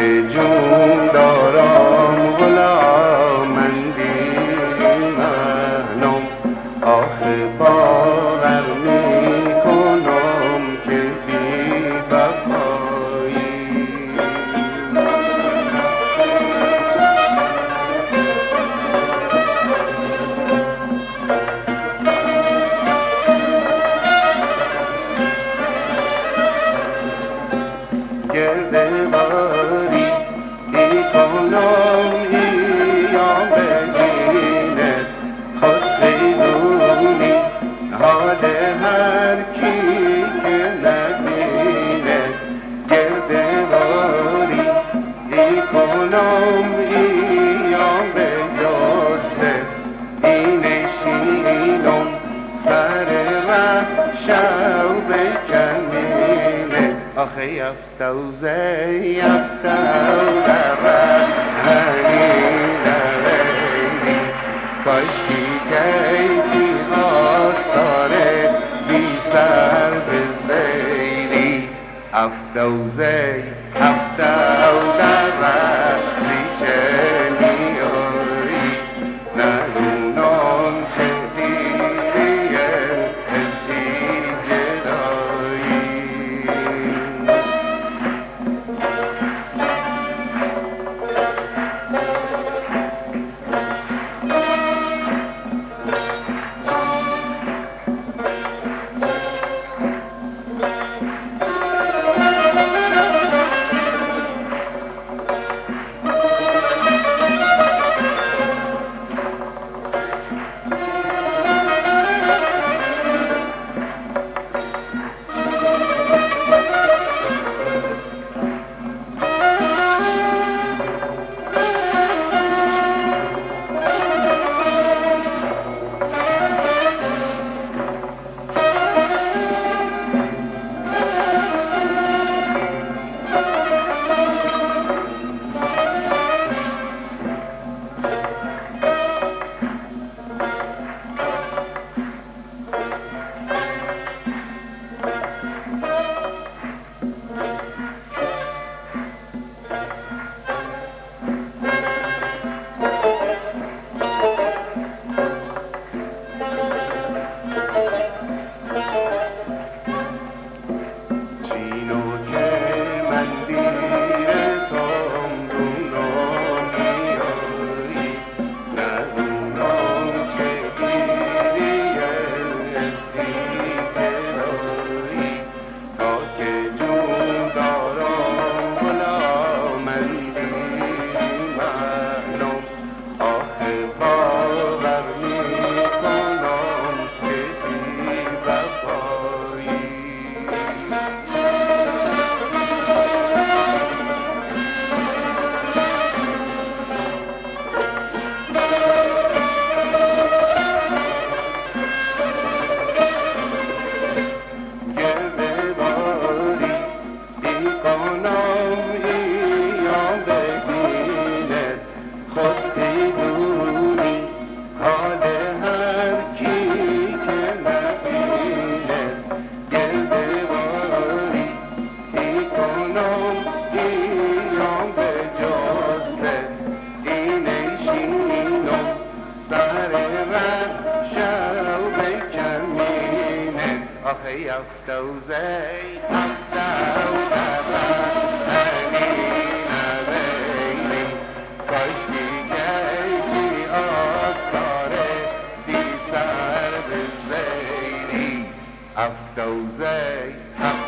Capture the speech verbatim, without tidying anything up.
که جون دارم غلامندی منم، آخه باور میکنم که بی وفایی. گرده باری ای کنم ایام بگینه، خود خیلونی حال هر کی که نبینه. گرده باری ای کنم ایام بجسته، ای نشینم سر ره شو بکنینه. آخه یفتوزه یفتوزه رهنی نویدی، کاشکی که چی آستانه بی سر بزیدی. افتوزه افتوزه رقصی چنیایی، نلونان چه دیگه از دی جدایی. آخه یفتوزه یفتوزه رهنی نویدی، کاشکی که چی آستاره بی سر بزیدی. افتوزه